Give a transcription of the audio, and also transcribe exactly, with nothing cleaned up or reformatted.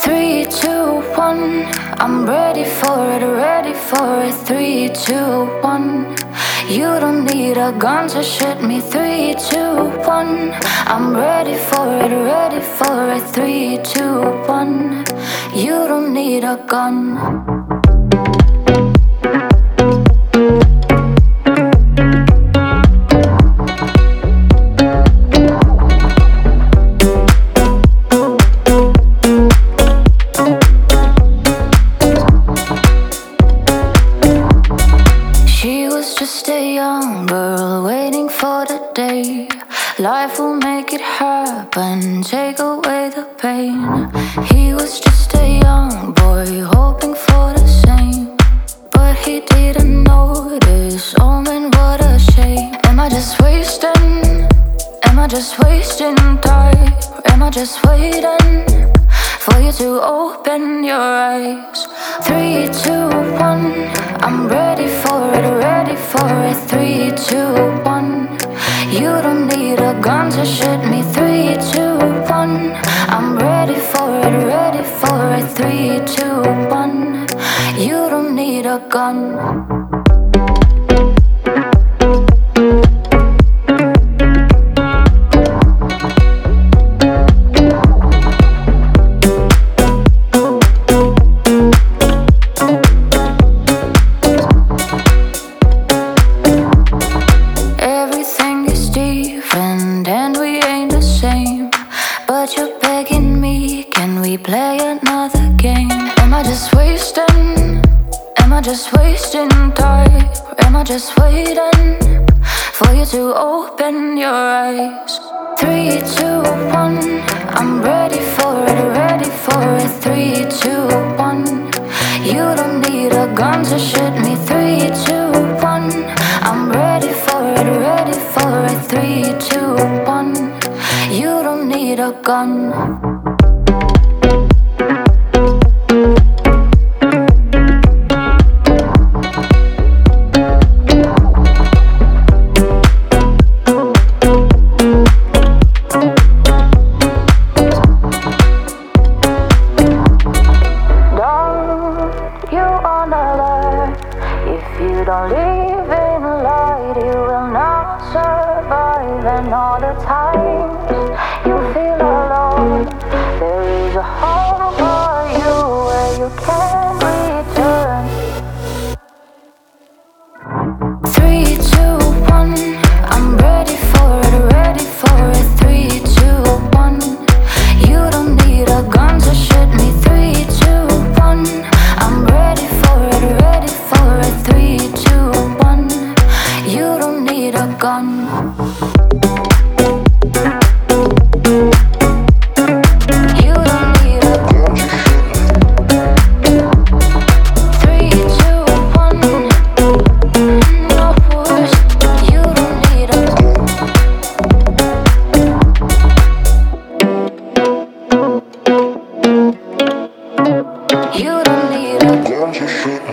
Three, two, one. I'm ready for it, ready for it. Three, two, one. You don't need a gun to shoot me. Three, two, one. I'm ready for it, ready for it. Three, two, one. You don't need a gun. Just a young girl waiting for the day life will make it happen, take away the pain. He was just a young boy hoping for the same, but he didn't notice. Oh man, what a shame. Am I just wasting? Am I just wasting time? Or am I just waiting for you to open your eyes? Three, two, one. I'm ready for it, ready for it. Three, two, one. You don't need a gun to shoot me. Three, two, one. I'm ready for it, ready for it. Three, two, one. You don't need a gun. But you're begging me, can we play another game? Am I just wasting? Am I just wasting time? Or am I just waiting for you to open your eyes? Three, two, one. I'm ready for it, ready for it. Three, two, one. You don't need a gun to shoot me. Three, two, one. I'm ready for it, ready for it. Three, two, one. You don't need a gun. If you don't live in light, you will not survive. And all the times you feel alone, there is a home for you where you can return. Three, two, one. I'm ready for it, ready for it. Three, two, one. You don't need a gun to shoot me. Three, two, one. I'm ready for it, ready for it. Three, two, one. You don't need a gun. You don't need a gun to shoot.